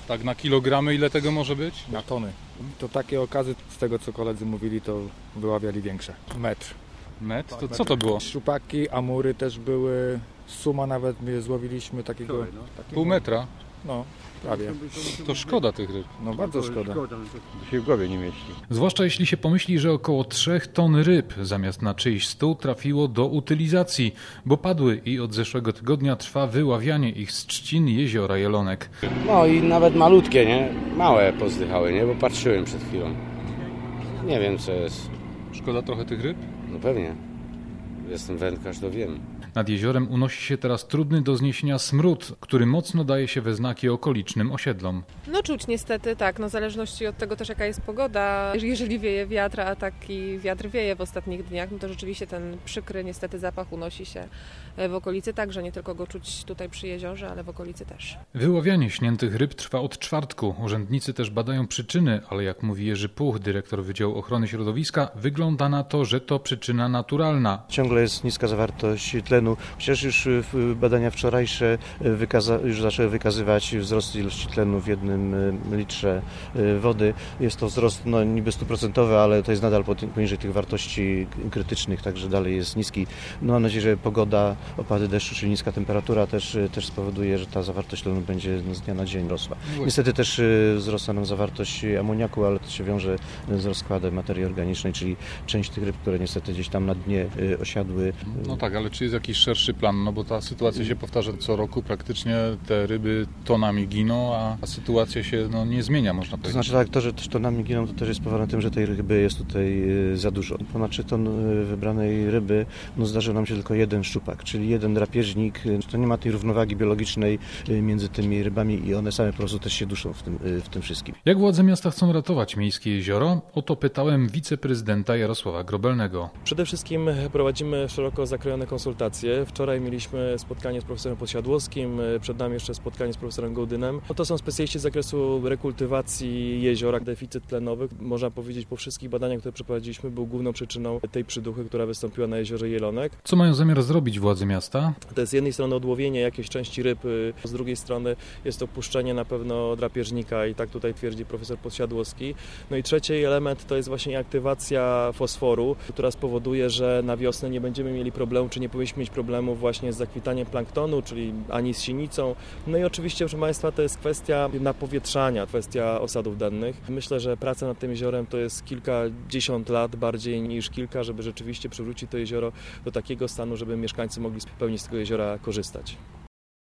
Tak na kilogramy ile tego może być? Na tony. To takie okazy, z tego co koledzy mówili, to wyławiali większe. Metr. Metr? To co to było? Szczupaki, amury też były. Suma nawet my złowiliśmy takiego... Pół metra? No, prawie. To szkoda tych ryb. No bardzo szkoda. To się w głowie nie mieści. Zwłaszcza jeśli się pomyśli, że około 3 ton ryb zamiast na czyjś stół trafiło do utylizacji, bo padły i od zeszłego tygodnia trwa wyławianie ich z trzcin jeziora Jelonek. No i nawet malutkie, nie? Małe pozdychały, nie? Bo patrzyłem przed chwilą. Nie wiem co jest. Szkoda trochę tych ryb? No pewnie. Jestem wędkarz, to wiem. Nad jeziorem unosi się teraz trudny do zniesienia smród, który mocno daje się we znaki okolicznym osiedlom. No czuć niestety, tak, no w zależności od tego też jaka jest pogoda. Jeżeli wieje wiatr, a taki wiatr wieje w ostatnich dniach, no to rzeczywiście ten przykry niestety zapach unosi się w okolicy także, nie tylko go czuć tutaj przy jeziorze, ale w okolicy też. Wyławianie śniętych ryb trwa od czwartku. Urzędnicy też badają przyczyny, ale jak mówi Jerzy Puch, dyrektor Wydziału Ochrony Środowiska, wygląda na to, że to przyczyna naturalna. Ciągle jest niska zawartość tlenu. Przecież już badania wczorajsze już zaczęły wykazywać wzrost ilości tlenu w 1 litrze wody. Jest to wzrost niby 100%, ale to jest nadal poniżej tych wartości krytycznych, także dalej jest niski. No, mam nadzieję, że pogoda, opady deszczu, czyli niska temperatura też spowoduje, że ta zawartość tlenu będzie z dnia na dzień rosła. Niestety też wzrosła nam zawartość amoniaku, ale to się wiąże z rozkładem materii organicznej, czyli część tych ryb, które niestety gdzieś tam na dnie osiadły. No tak, ale czy jest jakiś szerszy plan? No bo ta sytuacja się powtarza co roku, praktycznie te ryby tonami giną, a sytuacja się nie zmienia, można powiedzieć. To znaczy tak, to, że też tonami giną, to też jest spowodowane tym, że tej ryby jest tutaj za dużo. Ponad 3 ton wybranej ryby, zdarzył nam się tylko 1 szczupak, czyli 1 drapieżnik. To nie ma tej równowagi biologicznej między tymi rybami i one same po prostu też się duszą w tym wszystkim. Jak władze miasta chcą ratować miejskie jezioro? O to pytałem wiceprezydenta Jarosława Grobelnego. Przede wszystkim prowadzimy szeroko zakrojone konsultacje. Wczoraj mieliśmy spotkanie z profesorem Podsiadłowskim, przed nami jeszcze spotkanie z profesorem Gołdynem. To są specjaliści z zakresu rekultywacji jeziora. Deficyt tlenowy, można powiedzieć, po wszystkich badaniach, które przeprowadziliśmy, był główną przyczyną tej przyduchy, która wystąpiła na jeziorze Jelonek. Co mają zamiar zrobić władze miasta? To jest z jednej strony odłowienie jakiejś części ryb, z drugiej strony jest to puszczenie na pewno drapieżnika i tak tutaj twierdzi profesor Podsiadłowski. No i trzeci element to jest właśnie aktywacja fosforu, która spowoduje, że na wiosnę nie będziemy mieli problemu, czy nie powinniśmy mieć problemu właśnie z zakwitaniem planktonu, czyli ani z sinicą. No i oczywiście, proszę Państwa, to jest kwestia napowietrzania, kwestia osadów dennych. Myślę, że praca nad tym jeziorem to jest kilkadziesiąt lat bardziej niż kilka, żeby rzeczywiście przywrócić to jezioro do takiego stanu, żeby mieszkańcy mogli w pełni z tego jeziora korzystać.